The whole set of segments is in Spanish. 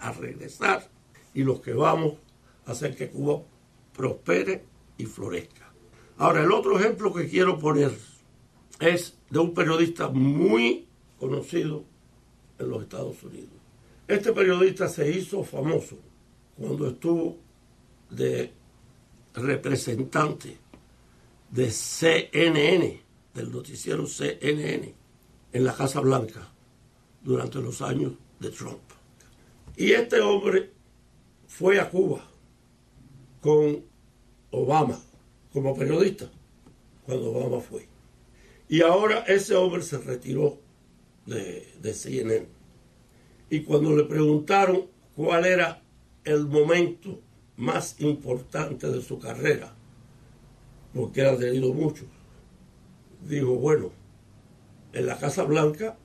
a regresar y los que vamos a hacer que Cuba prospere y florezca. Ahora, el otro ejemplo que quiero poner es de un periodista muy conocido en los Estados Unidos. Este periodista se hizo famoso cuando estuvo de representante de CNN, del noticiero CNN, en la Casa Blanca durante los años de Trump. Y este hombre fue a Cuba con Obama como periodista cuando Obama fue. Y ahora ese hombre se retiró de CNN. Y cuando le preguntaron cuál era el momento más importante de su carrera, porque él ha tenido muchos, dijo, bueno, en la Casa Blanca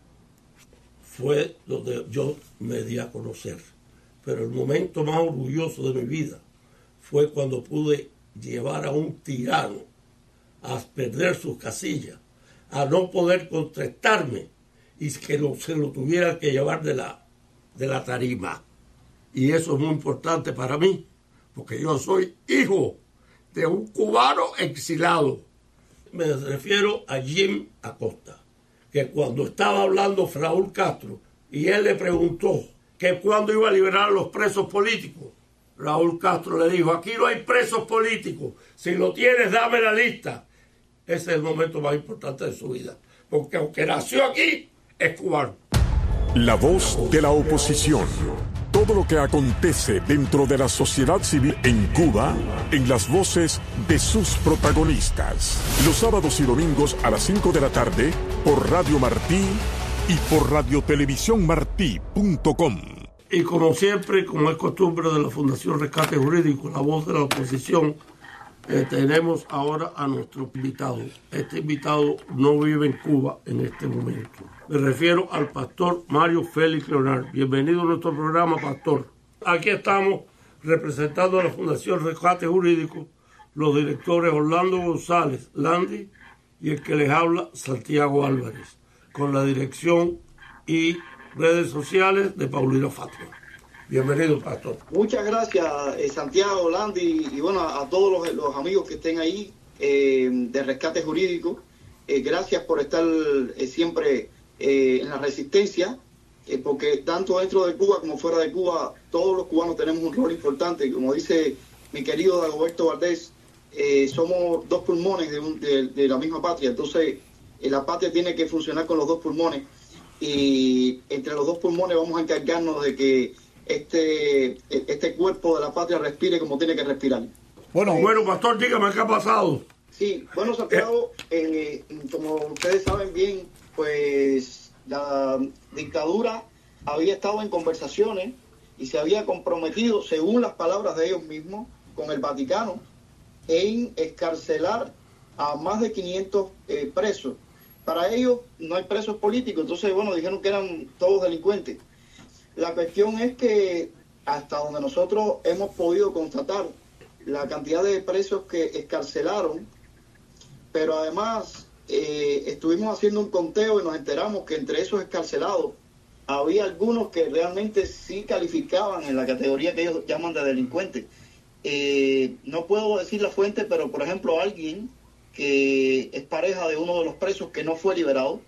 fue donde yo me di a conocer. Pero el momento más orgulloso de mi vida fue cuando pude llevar a un tirano a perder sus casillas, a no poder contestarme y que se lo tuviera que llevar de la tarima. Y eso es muy importante para mí, porque yo soy hijo de un cubano exilado. Me refiero a Jim Acosta, que cuando estaba hablando Raúl Castro y él le preguntó que cuándo iba a liberar a los presos políticos, Raúl Castro le dijo, aquí no hay presos políticos, si lo tienes dame la lista. Ese es el momento más importante de su vida, porque aunque nació aquí, es cubano. La voz de la oposición. Todo lo que acontece dentro de la sociedad civil en Cuba, en las voces de sus protagonistas. Los sábados y domingos a las 5 de la tarde, por Radio Martí y por radiotelevisiónmartí.com. Y como siempre, como es costumbre de la Fundación Rescate Jurídico, la voz de la oposición, tenemos ahora a nuestro invitado. Este invitado no vive en Cuba en este momento. Me refiero al pastor Mario Félix Leonard. Bienvenido a nuestro programa, pastor. Aquí estamos representando a la Fundación Rescate Jurídico, los directores Orlando González Landi y el que les habla, Santiago Álvarez, con la dirección y redes sociales de Paulino Fátima. Bienvenido, pastor. Muchas gracias, Santiago, Landi, y bueno, a todos los amigos que estén ahí de Rescate Jurídico. Gracias por estar siempre en la resistencia, porque tanto dentro de Cuba como fuera de Cuba, todos los cubanos tenemos un rol importante. Como dice mi querido Dagoberto Valdés, somos dos pulmones de la misma patria. Entonces, la patria tiene que funcionar con los dos pulmones, y entre los dos pulmones vamos a encargarnos de que este cuerpo de la patria respire como tiene que respirar. Bueno, pastor, dígame qué ha pasado. Sí, bueno, Santiago, como ustedes saben bien, pues la dictadura había estado en conversaciones y se había comprometido, según las palabras de ellos mismos, con el Vaticano, en excarcelar a más de 500 presos. Para ellos no hay presos políticos, entonces, bueno, dijeron que eran todos delincuentes. La cuestión es que hasta donde nosotros hemos podido constatar la cantidad de presos que excarcelaron, pero además estuvimos haciendo un conteo y nos enteramos que entre esos excarcelados había algunos que realmente sí calificaban en la categoría que ellos llaman de delincuentes. No puedo decir la fuente, pero por ejemplo alguien que es pareja de uno de los presos que no fue liberado,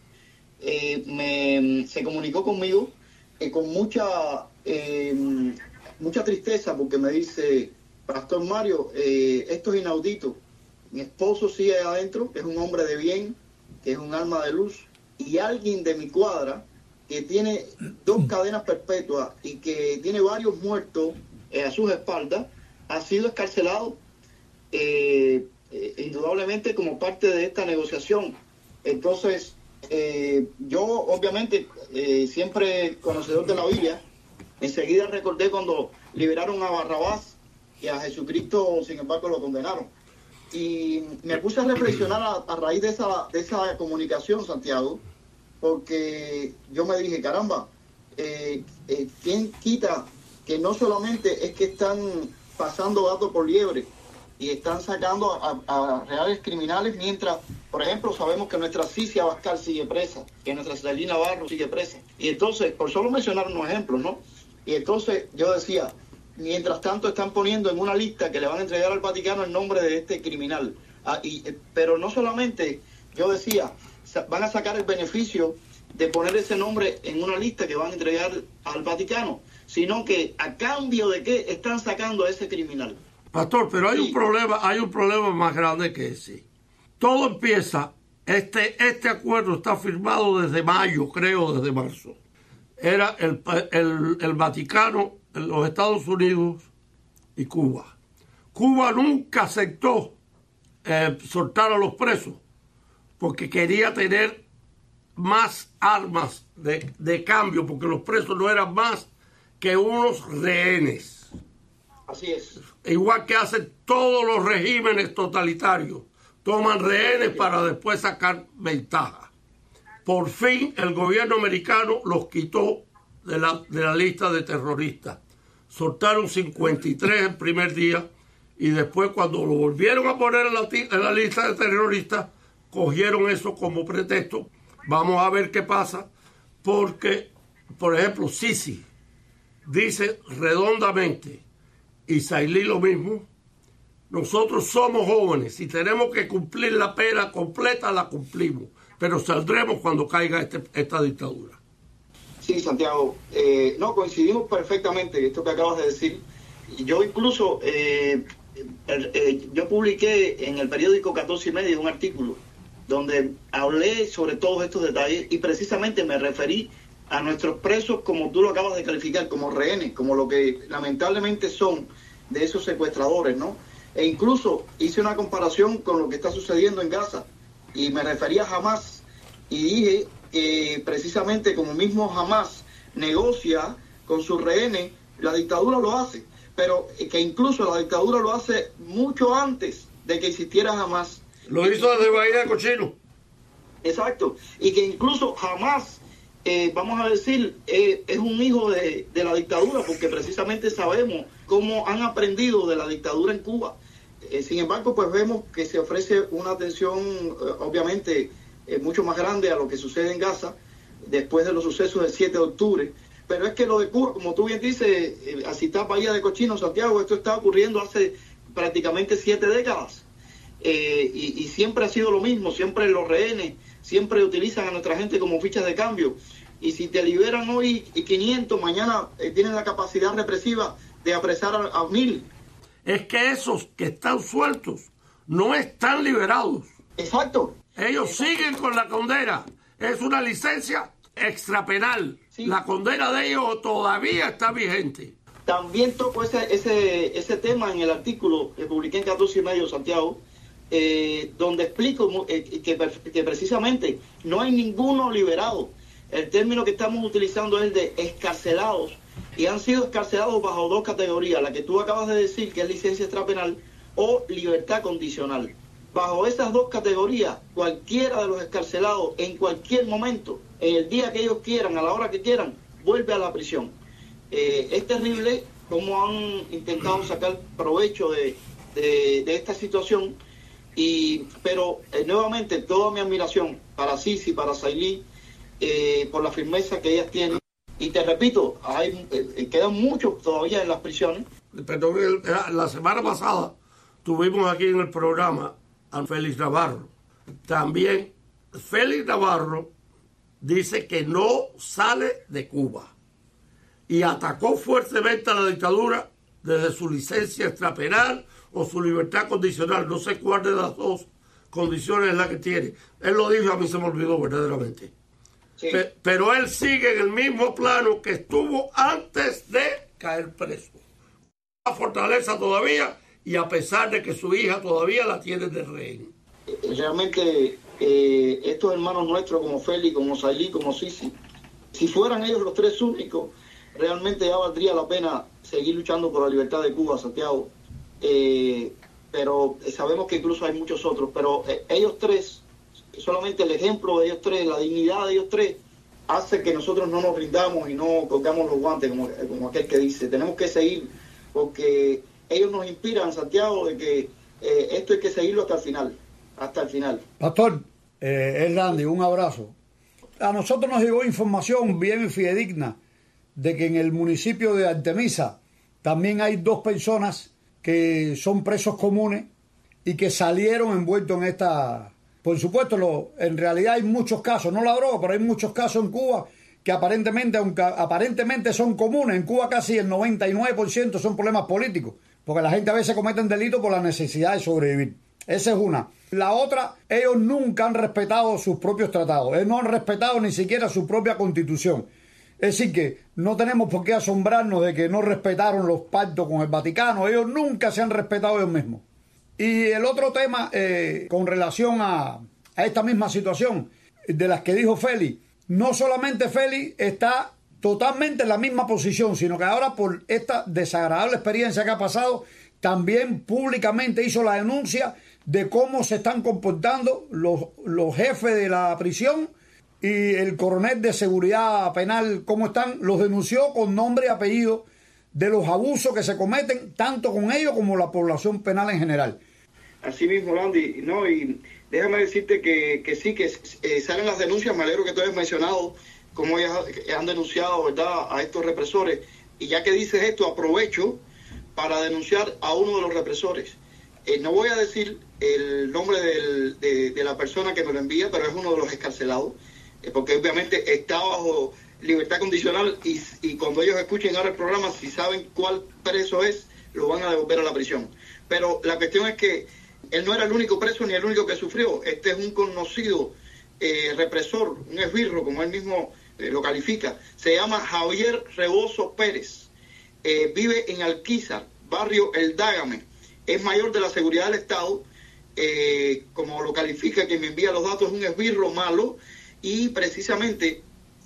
se comunicó conmigo con mucha tristeza, porque me dice, Pastor Mario, esto es inaudito. Mi esposo sigue adentro, que es un hombre de bien, que es un alma de luz, y alguien de mi cuadra que tiene 2 cadenas perpetuas y que tiene varios muertos a sus espaldas, ha sido excarcelado indudablemente como parte de esta negociación. Entonces, yo obviamente, siempre conocedor de la Biblia, enseguida recordé cuando liberaron a Barrabás y a Jesucristo, sin embargo, lo condenaron. Y me puse a reflexionar a raíz de esa comunicación, Santiago, porque yo me dije, caramba, ¿quién quita que no solamente es que están pasando gato por liebre y están sacando a reales criminales, mientras, por ejemplo, sabemos que nuestra Cicia Abascal sigue presa, que nuestra Celina Navarro sigue presa? Y entonces, por solo mencionar unos ejemplos, ¿no? Y entonces yo decía, mientras tanto están poniendo en una lista que le van a entregar al Vaticano el nombre de este criminal. Pero no solamente, yo decía, van a sacar el beneficio de poner ese nombre en una lista que van a entregar al Vaticano, sino que a cambio de qué están sacando a ese criminal. Pastor, pero hay un problema más grande que ese. Todo empieza, este acuerdo está firmado desde mayo, creo, desde marzo. Era el Vaticano, los Estados Unidos y Cuba. Cuba nunca aceptó soltar a los presos porque quería tener más armas de cambio, porque los presos no eran más que unos rehenes. Así es. Igual que hacen todos los regímenes totalitarios, toman rehenes para después sacar ventaja. Por fin el gobierno americano los quitó de la lista de terroristas. Soltaron 53 el primer día y después, cuando lo volvieron a poner en la lista de terroristas, cogieron eso como pretexto. Vamos a ver qué pasa, porque, por ejemplo, Sisi dice redondamente, y Sailí lo mismo: nosotros somos jóvenes, si tenemos que cumplir la pena completa, la cumplimos, pero saldremos cuando caiga esta dictadura. Sí, Santiago, no, coincidimos perfectamente en esto que acabas de decir. Yo incluso, yo publiqué en el periódico 14 y Medio un artículo donde hablé sobre todos estos detalles y precisamente me referí a nuestros presos, como tú lo acabas de calificar, como rehenes, como lo que lamentablemente son de esos secuestradores, ¿no? E incluso hice una comparación con lo que está sucediendo en Gaza y me refería a Hamas y dije que precisamente como mismo Hamas negocia con sus rehenes, la dictadura lo hace, pero que incluso la dictadura lo hace mucho antes de que existiera Hamas. Lo hizo desde Bahía de Cochino. Exacto, y que incluso Hamas, vamos a decir, es un hijo de la dictadura, porque precisamente sabemos cómo han aprendido de la dictadura en Cuba. Sin embargo, pues vemos que se ofrece una atención, obviamente, mucho más grande a lo que sucede en Gaza, después de los sucesos del 7 de octubre. Pero es que lo de Cuba, como tú bien dices, a citar Bahía de Cochino, Santiago, esto está ocurriendo hace prácticamente 7 décadas. Y siempre ha sido lo mismo, siempre los rehenes, siempre utilizan a nuestra gente como fichas de cambio. Y si te liberan hoy 500, mañana tienen la capacidad represiva de apresar a 1000. Es que esos que están sueltos no están liberados. Exacto. Ellos siguen con la condena. Es una licencia extrapenal. Sí. La condena de ellos todavía está vigente. También toco ese tema en el artículo que publiqué en 14 y Medio, Santiago, donde explico que precisamente no hay ninguno liberado. El término que estamos utilizando es el de excarcelados, y han sido excarcelados bajo 2 categorías, la que tú acabas de decir, que es licencia extrapenal, o libertad condicional. Bajo esas 2 categorías, cualquiera de los excarcelados, en cualquier momento, en el día que ellos quieran, a la hora que quieran, vuelve a la prisión. Es terrible cómo han intentado sacar provecho de esta situación, pero nuevamente toda mi admiración para Sisi, para Sailí, por la firmeza que ellas tienen. Y te repito, quedan muchos todavía en las prisiones. Pero la semana pasada tuvimos aquí en el programa a Félix Navarro. También Félix Navarro dice que no sale de Cuba y atacó fuertemente a la dictadura desde su licencia extrapenal o su libertad condicional. No sé cuál de las 2 condiciones es la que tiene. Él lo dijo, a mí se me olvidó verdaderamente. Sí. Pero él sigue en el mismo plano que estuvo antes de caer preso. La fortaleza todavía, y a pesar de que su hija todavía la tiene de rehén. Realmente estos hermanos nuestros como Félix, como Sailí, como Sisi, si fueran ellos los 3 únicos, realmente ya valdría la pena seguir luchando por la libertad de Cuba, Santiago. Pero sabemos que incluso hay muchos otros, pero ellos 3, solamente el ejemplo de ellos 3, la dignidad de ellos 3, hace que nosotros no nos rindamos y no colgamos los guantes, como aquel que dice. Tenemos que seguir, porque ellos nos inspiran, Santiago, de que esto hay que seguirlo hasta el final. Hasta el final. Pastor, Hernández, un abrazo. A nosotros nos llegó información bien fidedigna de que en el municipio de Artemisa también hay 2 personas que son presos comunes y que salieron envueltos en esta... Por supuesto, en realidad hay muchos casos, no la droga, pero hay muchos casos en Cuba que aparentemente, aunque aparentemente son comunes, en Cuba casi el 99% son problemas políticos, porque la gente a veces comete delitos por la necesidad de sobrevivir. Esa es una. La otra, ellos nunca han respetado sus propios tratados, ellos no han respetado ni siquiera su propia constitución. Es decir, que no tenemos por qué asombrarnos de que no respetaron los pactos con el Vaticano, ellos nunca se han respetado ellos mismos. Y el otro tema, con relación a esta misma situación de las que dijo Félix, no solamente Félix está totalmente en la misma posición, sino que ahora por esta desagradable experiencia que ha pasado, también públicamente hizo la denuncia de cómo se están comportando los jefes de la prisión y el coronel de seguridad penal, cómo están, los denunció con nombre y apellido de los abusos que se cometen tanto con ellos como la población penal en general. Así mismo, Landy, no, y déjame decirte que sí, que salen las denuncias. Me alegro que tú hayas mencionado cómo ellas han denunciado, ¿verdad?, a estos represores. Y ya que dices esto, aprovecho para denunciar a uno de los represores. No voy a decir el nombre de la persona que me lo envía, pero es uno de los excarcelados, porque obviamente está bajo libertad condicional y cuando ellos escuchen ahora el programa, si saben cuál preso es, lo van a devolver a la prisión. Pero la cuestión es que él no era el único preso ni el único que sufrió. Este es un conocido represor, un esbirro, como él mismo lo califica. Se llama Javier Rebozo Pérez. Vive en Alquizar, barrio El Dágame. Es mayor de la seguridad del Estado. Como lo califica quien me envía los datos, es un esbirro malo. Y precisamente,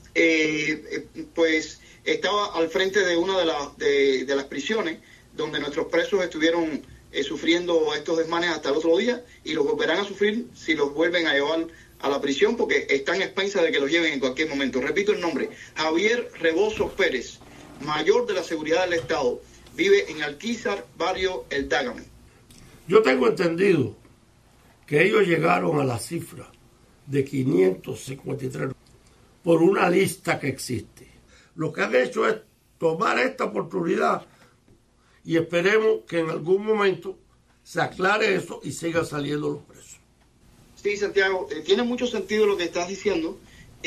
pues estaba al frente de una de las prisiones donde nuestros presos estuvieron sufriendo estos desmanes hasta el otro día, y los volverán a sufrir si los vuelven a llevar a la prisión, porque están a expensas de que los lleven en cualquier momento. Repito el nombre: Javier Rebozo Pérez, mayor de la seguridad del Estado, vive en Alquizar, barrio El Dágame. Yo tengo entendido que ellos llegaron a la cifra de 553 por una lista que existe. Lo que han hecho es tomar esta oportunidad y esperemos que en algún momento se aclare eso y sigan saliendo los presos. Sí, Santiago, tiene mucho sentido lo que estás diciendo,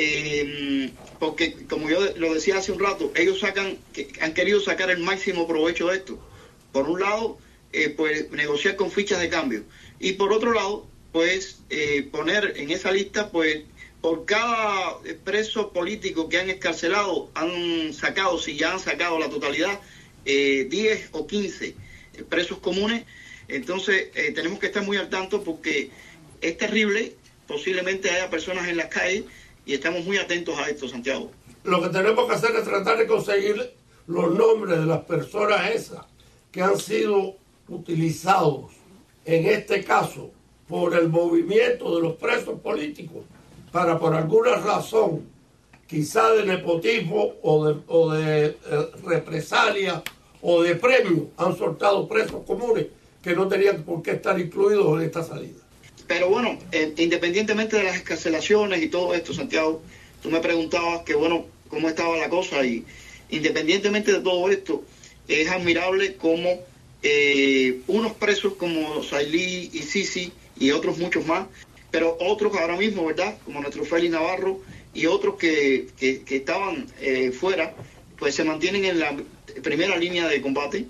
porque como yo lo decía hace un rato, ellos han querido sacar el máximo provecho de esto. Por un lado, pues negociar con fichas de cambio, y por otro lado, pues poner en esa lista, pues por cada preso político que han excarcelado, han sacado, si ya han sacado la totalidad, 10 o 15 presos comunes. Entonces tenemos que estar muy al tanto, porque es terrible, posiblemente haya personas en las calles, y estamos muy atentos a esto, Santiago. Lo que tenemos que hacer es tratar de conseguir los nombres de las personas esas que han sido utilizados en este caso por el movimiento de los presos políticos para, por alguna razón, quizá de nepotismo o de represalia o de premio, han soltado presos comunes que no tenían por qué estar incluidos en esta salida. Pero bueno, independientemente de las excarcelaciones y todo esto, Santiago, tú me preguntabas que bueno, cómo estaba la cosa, y independientemente de todo esto, es admirable cómo unos presos como Sailí y Sisi y otros muchos más, pero otros ahora mismo, ¿verdad?, como nuestro Félix Navarro y otros que estaban fuera, pues se mantienen en la primera línea de combate,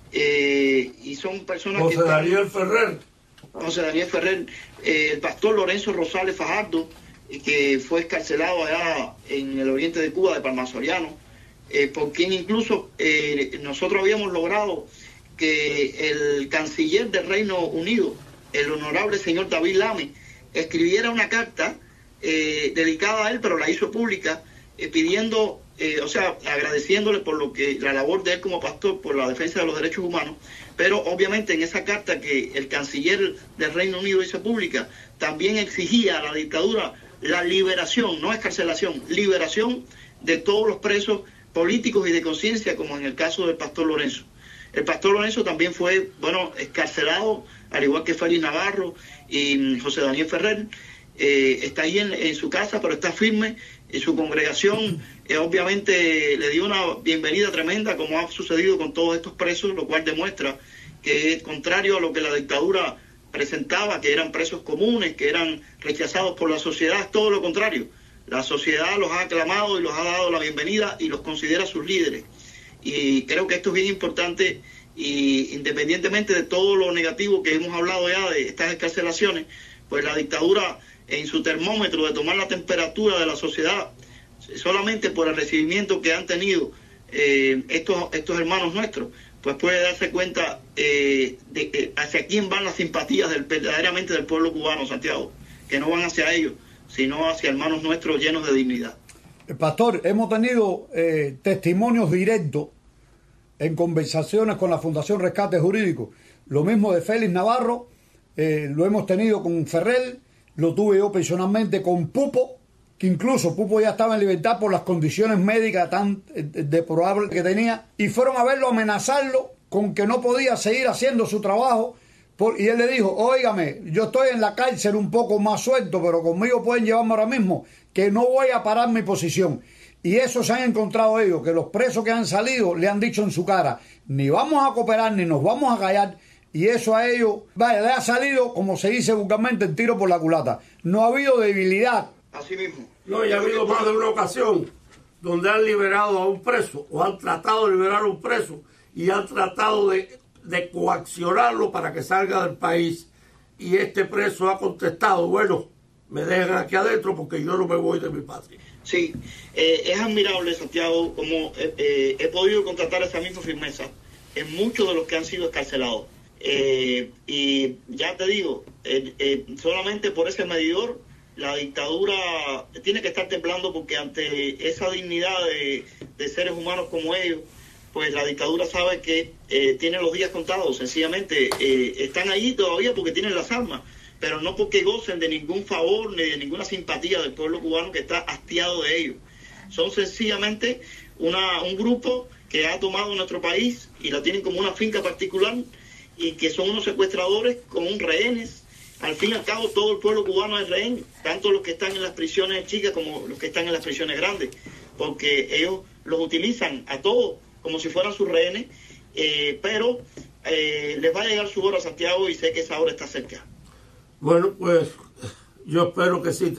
y son personas José Daniel Ferrer, el pastor Lorenzo Rosales Fajardo, que fue excarcelado allá en el oriente de Cuba, de Palma Soriano, por quien incluso nosotros habíamos logrado que el canciller del Reino Unido, el honorable señor David Lammy, escribiera una carta dedicada a él, pero la hizo pública, pidiendo, agradeciéndole por la labor de él como pastor, por la defensa de los derechos humanos. Pero obviamente en esa carta que el canciller del Reino Unido hizo pública, también exigía a la dictadura la liberación, no excarcelación, liberación de todos los presos políticos y de conciencia, como en el caso del pastor Lorenzo. El pastor Lorenzo también fue, excarcelado, al igual que Félix Navarro y José Daniel Ferrer. Está ahí en su casa, pero está firme, y su congregación obviamente le dio una bienvenida tremenda, como ha sucedido con todos estos presos, lo cual demuestra que, contrario a lo que la dictadura presentaba, que eran presos comunes, que eran rechazados por la sociedad, es todo lo contrario. La sociedad los ha aclamado y los ha dado la bienvenida y los considera sus líderes. Y creo que esto es bien importante, y independientemente de todo lo negativo que hemos hablado ya de estas excarcelaciones, pues la dictadura, en su termómetro de tomar la temperatura de la sociedad, solamente por el recibimiento que han tenido estos hermanos nuestros, pues puede darse cuenta de hacia quién van las simpatías verdaderamente del pueblo cubano, Santiago, que no van hacia ellos, sino hacia hermanos nuestros llenos de dignidad. Pastor, hemos tenido testimonios directos en conversaciones con la Fundación Rescate Jurídico. Lo mismo de Félix Navarro, lo hemos tenido con Ferrer, lo tuve yo personalmente con Pupo, que incluso Pupo ya estaba en libertad por las condiciones médicas tan deplorables que tenía, y fueron a verlo, a amenazarlo con que no podía seguir haciendo su trabajo, y él le dijo: óigame, yo estoy en la cárcel un poco más suelto, pero conmigo pueden llevarme ahora mismo, que no voy a parar mi posición. Y eso se han encontrado ellos, que los presos que han salido le han dicho en su cara: ni vamos a cooperar, ni nos vamos a callar. Y eso a ellos, vaya, le ha salido, como se dice vulgarmente, el tiro por la culata. No ha habido debilidad. Así mismo. No, y ha habido más de una ocasión donde han liberado a un preso, o han tratado de liberar a un preso, y han tratado de coaccionarlo para que salga del país. Y este preso ha contestado: bueno, me dejan aquí adentro porque yo no me voy de mi patria. Sí, es admirable, Santiago, como he podido constatar esa misma firmeza en muchos de los que han sido escarcelados. Y ya te digo, solamente por ese medidor, la dictadura tiene que estar temblando, porque ante esa dignidad de seres humanos como ellos, pues la dictadura sabe que tiene los días contados. Sencillamente están allí todavía porque tienen las armas, pero no porque gocen de ningún favor ni de ninguna simpatía del pueblo cubano, que está hastiado de ellos. Son sencillamente un grupo que ha tomado nuestro país y la tienen como una finca particular, y que son unos secuestradores con rehenes. Al fin y al cabo, todo el pueblo cubano es rehén, tanto los que están en las prisiones chicas como los que están en las prisiones grandes, porque ellos los utilizan a todos como si fueran sus rehenes, pero les va a llegar su hora, Santiago, y sé que esa hora está cerca. Bueno, pues yo espero que sí,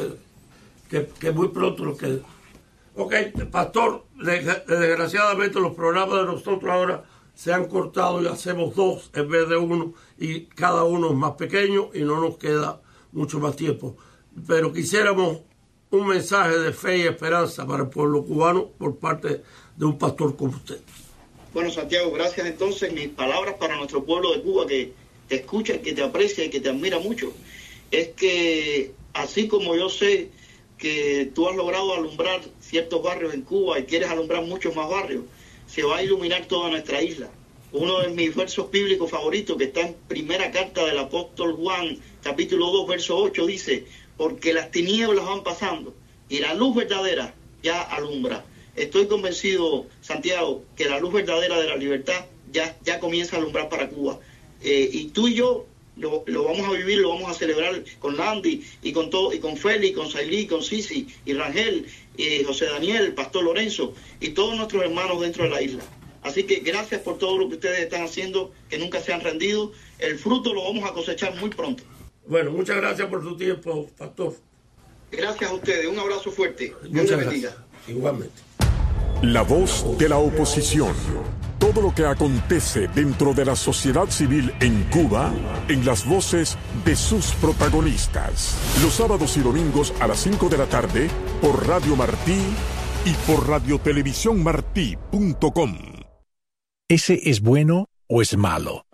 que muy pronto lo que... Ok, pastor, desgraciadamente los programas de nosotros ahora se han cortado y hacemos 2 en vez de 1, y cada uno es más pequeño y no nos queda mucho más tiempo. Pero quisiéramos un mensaje de fe y esperanza para el pueblo cubano por parte de un pastor como usted. Bueno, Santiago, gracias. Entonces, mis palabras para nuestro pueblo de Cuba, que te escucha, que te aprecia y que te admira mucho, es que así como yo sé que tú has logrado alumbrar ciertos barrios en Cuba y quieres alumbrar muchos más barrios, se va a iluminar toda nuestra isla. Uno de mis versos bíblicos favoritos, que está en primera carta del apóstol Juan, capítulo 2, verso 8, dice: porque las tinieblas van pasando y la luz verdadera ya alumbra. Estoy convencido, Santiago, que la luz verdadera de la libertad ya comienza a alumbrar para Cuba. Y tú y yo lo vamos a vivir, lo vamos a celebrar con Landy y con todo, y con Félix, con Sailí, con Sisi y Rangel, y José Daniel, Pastor Lorenzo y todos nuestros hermanos dentro de la isla. Así que gracias por todo lo que ustedes están haciendo, que nunca se han rendido. El fruto lo vamos a cosechar muy pronto. Bueno, muchas gracias por su tiempo, pastor. Gracias a ustedes, un abrazo fuerte. Muchas gracias. Igualmente. La voz de la oposición. Todo lo que acontece dentro de la sociedad civil en Cuba, en las voces de sus protagonistas. Los sábados y domingos a las 5 de la tarde por Radio Martí y por radiotelevisiónmartí.com. ¿Ese es bueno o es malo?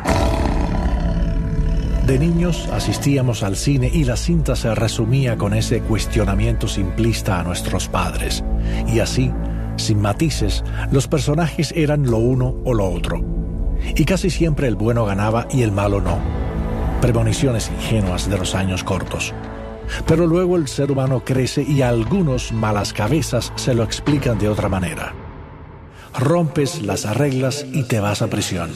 De niños asistíamos al cine y la cinta se resumía con ese cuestionamiento simplista a nuestros padres. Y así, sin matices, los personajes eran lo uno o lo otro. Y casi siempre el bueno ganaba y el malo no. Premoniciones ingenuas de los años cortos. Pero luego el ser humano crece y algunos malas cabezas se lo explican de otra manera. Rompes las reglas y te vas a prisión.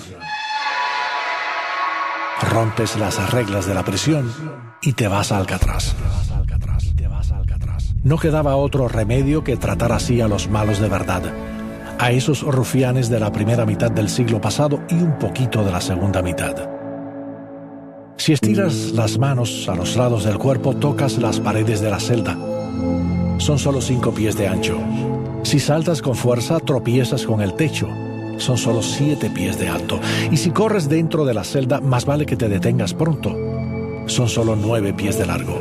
Rompes las reglas de la prisión y te vas a Alcatraz. No quedaba otro remedio que tratar así a los malos de verdad, a esos rufianes de la primera mitad del siglo pasado y un poquito de la segunda mitad. Si estiras las manos a los lados del cuerpo, tocas las paredes de la celda. Son solo 5 pies de ancho. Si saltas con fuerza, tropiezas con el techo. Son solo 7 pies de alto. Y si corres dentro de la celda, más vale que te detengas pronto. Son solo 9 pies de largo.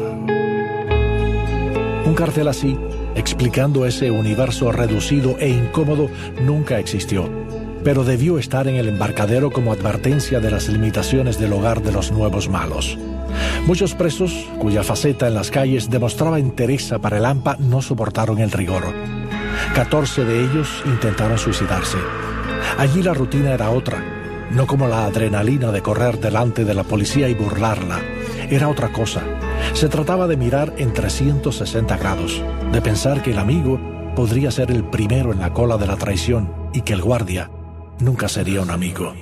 Un cartel así, explicando ese universo reducido e incómodo, nunca existió, pero debió estar en el embarcadero como advertencia de las limitaciones del hogar de los nuevos malos. Muchos presos, cuya faceta en las calles demostraba entereza para el AMPA, no soportaron el rigor. 14 de ellos intentaron suicidarse. Allí la rutina era otra, no como la adrenalina de correr delante de la policía y burlarla. Era otra cosa. Se trataba de mirar en 360 grados, de pensar que el amigo podría ser el primero en la cola de la traición y que el guardia nunca sería un amigo.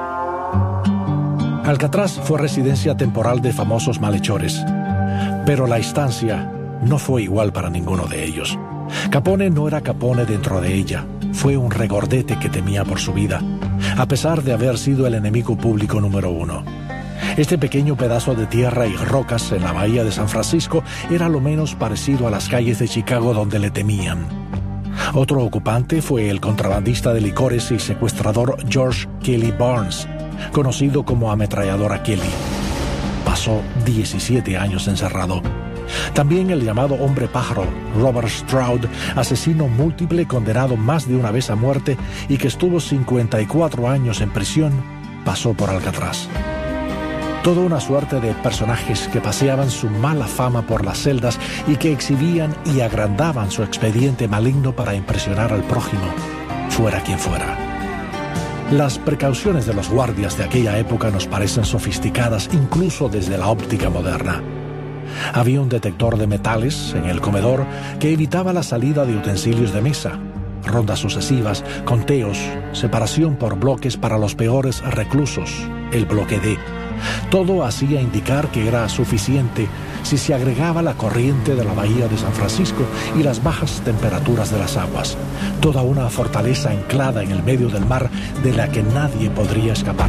Alcatraz fue residencia temporal de famosos malhechores, pero la estancia no fue igual para ninguno de ellos. Capone no era Capone dentro de ella, fue un regordete que temía por su vida, a pesar de haber sido el enemigo público número 1. Este pequeño pedazo de tierra y rocas en la bahía de San Francisco era lo menos parecido a las calles de Chicago donde le temían. Otro ocupante fue el contrabandista de licores y secuestrador George Kelly Barnes, conocido como Ametralladora Kelly. Pasó 17 años encerrado. También el llamado hombre pájaro, Robert Stroud, asesino múltiple condenado más de una vez a muerte y que estuvo 54 años en prisión, pasó por Alcatraz. Toda una suerte de personajes que paseaban su mala fama por las celdas y que exhibían y agrandaban su expediente maligno para impresionar al prójimo, fuera quien fuera. Las precauciones de los guardias de aquella época nos parecen sofisticadas incluso desde la óptica moderna. Había un detector de metales en el comedor que evitaba la salida de utensilios de mesa, rondas sucesivas, conteos, separación por bloques para los peores reclusos, el bloque D. Todo hacía indicar que era suficiente si se agregaba la corriente de la bahía de San Francisco y las bajas temperaturas de las aguas. Toda una fortaleza anclada en el medio del mar de la que nadie podría escapar.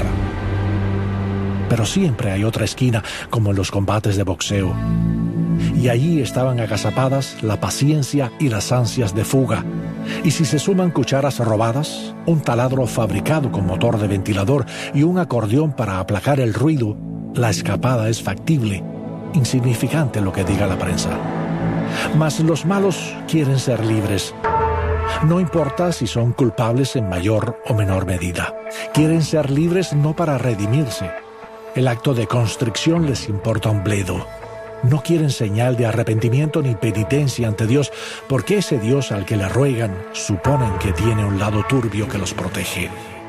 Pero siempre hay otra esquina, como en los combates de boxeo. Y allí estaban agazapadas la paciencia y las ansias de fuga. Y si se suman cucharas robadas, un taladro fabricado con motor de ventilador y un acordeón para aplacar el ruido, la escapada es factible, insignificante lo que diga la prensa. Mas los malos quieren ser libres. No importa si son culpables en mayor o menor medida. Quieren ser libres no para redimirse. El acto de constricción les importa un bledo. No quieren señal de arrepentimiento ni penitencia ante Dios, porque ese Dios al que le ruegan suponen que tiene un lado turbio que los protege.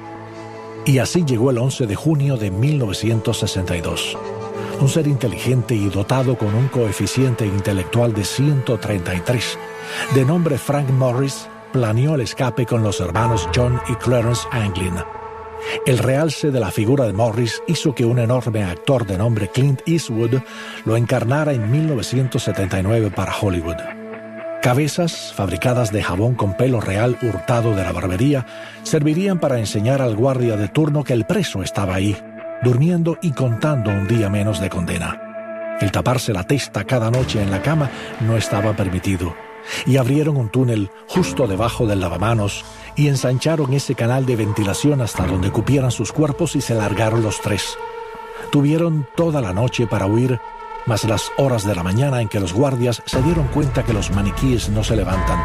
Y así llegó el 11 de junio de 1962. Un ser inteligente y dotado con un coeficiente intelectual de 133, de nombre Frank Morris, planeó el escape con los hermanos John y Clarence Anglin. El realce de la figura de Morris hizo que un enorme actor de nombre Clint Eastwood lo encarnara en 1979 para Hollywood. Cabezas fabricadas de jabón con pelo real hurtado de la barbería servirían para enseñar al guardia de turno que el preso estaba ahí, durmiendo y contando un día menos de condena. El taparse la testa cada noche en la cama no estaba permitido, y abrieron un túnel justo debajo del lavamanos y ensancharon ese canal de ventilación hasta donde cupieran sus cuerpos y se largaron los tres. Tuvieron toda la noche para huir, más las horas de la mañana en que los guardias se dieron cuenta que los maniquíes no se levantan.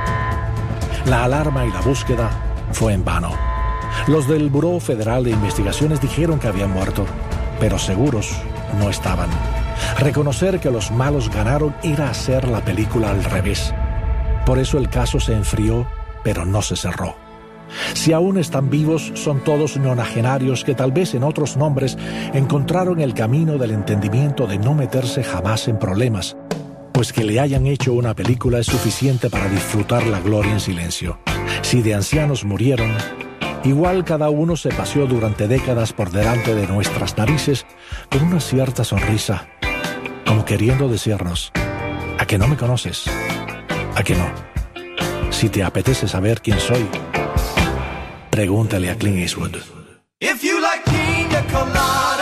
La alarma y la búsqueda fue en vano. Los del Buró Federal de Investigaciones dijeron que habían muerto, pero seguros no estaban. Reconocer que los malos ganaron era hacer la película al revés. Por eso el caso se enfrió, pero no se cerró. Si aún están vivos, son todos nonagenarios que tal vez en otros nombres encontraron el camino del entendimiento de no meterse jamás en problemas, pues que le hayan hecho una película es suficiente para disfrutar la gloria en silencio. Si de ancianos murieron, igual cada uno se paseó durante décadas por delante de nuestras narices con una cierta sonrisa, como queriendo decirnos: ¿a que no me conoces? ¿A que no? Si te apetece saber quién soy, pregúntale a Clint Eastwood. If you like pina colada